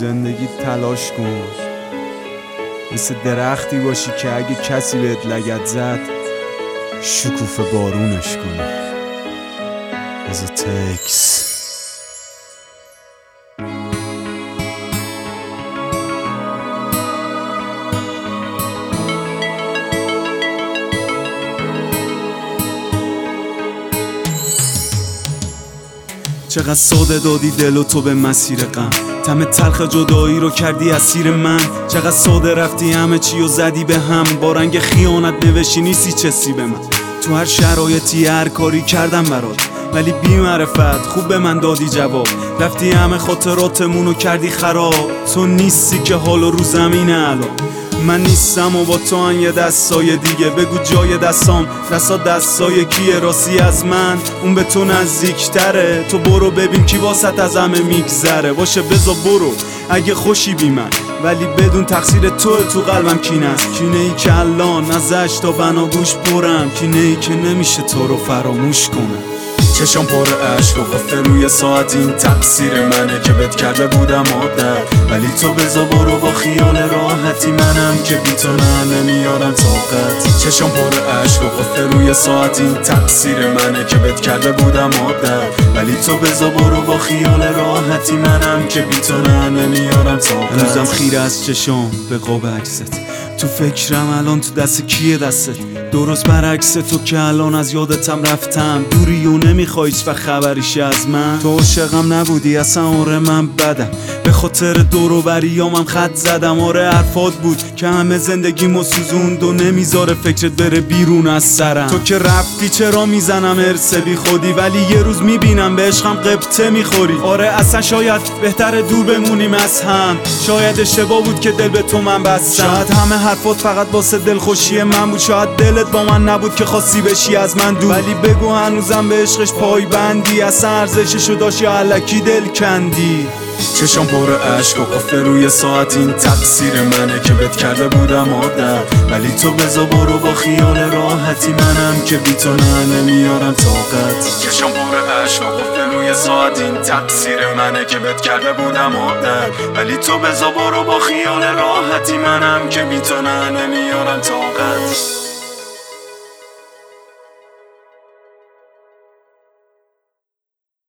زندگی تلاش کن، مثل درختی باشی که اگه کسی بهت لگد زد شکوفه بارونش کنی. از تکس چقدر ساده دادی دل و تو به مسیر غم، طعم تلخ جدایی رو کردی اسیر من. چقدر ساده رفتی همه چی رو زدی به هم، با رنگ خیانت نوشتی نیستی چسی به من. تو هر شرایطی هر کاری کردم برات، ولی بی معرفت خوب به من دادی جواب. رفتی همه خاطراتمونو کردی خراب، تو نیستی که حالا رو زمینه الان. من نیستم و با تو هم یه دستای دیگه، بگو جای دستام دستا دستای کیه؟ راستی از من اون به تو نزدیکتره. تو برو ببین کی واسط از همه میگذره. باشه بزا برو اگه خوشی بی من، ولی بدون تقصیر تو قلبم کینه است. کینه ای که الان ازش تا بناگوش برم، کینه ای که نمیشه تو رو فراموش کنم. چشم پر عشق و قفل روی ساعت، این تقصیر منه که بهت کرده بودم عادت. ولی تو بزا برو با خیال راحتی، منم که بی تو نمیارم طاقت. چشم پر عشق و قفل روی ساعت، این تقصیر منه که بهت کرده بودم عادت. ولی تو بزا برو با خیال راحتی، منم که بی تو نمیارم طاقت. هنوزم خیره از چشم به قاب عکست، تو فکرم الان تو دست کیه دستت؟ درست برعکس تو که الان از یادتم رفتم. دوری و نمیخوای و خبریشی از من. تو عاشقم نبودی اصلا، آره من بدم، به خاطر دوروبریامم خط زدم. آره حرفات بود که همه زندگیمو سوزوند و نمیذاره فکرت بره بیرون از سرم. تو که رفتی چرا میزنم ارث بی خودی، ولی یه روز میبینم به عشقم قبطه میخوری. آره اصلا شاید بهتره دور بمونیم از هم، شاید اشتباه بود که دل به تو من بستم. شاید همه حرفات فقط واسه دلخوشی من بود، شاید دلت با من نبود که خواستی بشی از من دور. ولی بگو هنوزم به عشقش پایبندی، اصلا ارزششو داشت یا الکی دل کندی؟ چشم پر عشق و قفل روی ساعت، این تقصیر منه که بهت کرده بودم عادت. ولی تو بزا برو با خیال راحتی، منم که بی تو نمیارم طاقت. چشم پر عشق و قفل روی ساعت، این تقصیر منه که بهت کرده بودم عادت. ولی تو بزا برو با خیال راحتی، منم که بی تو نمیارم طاقت.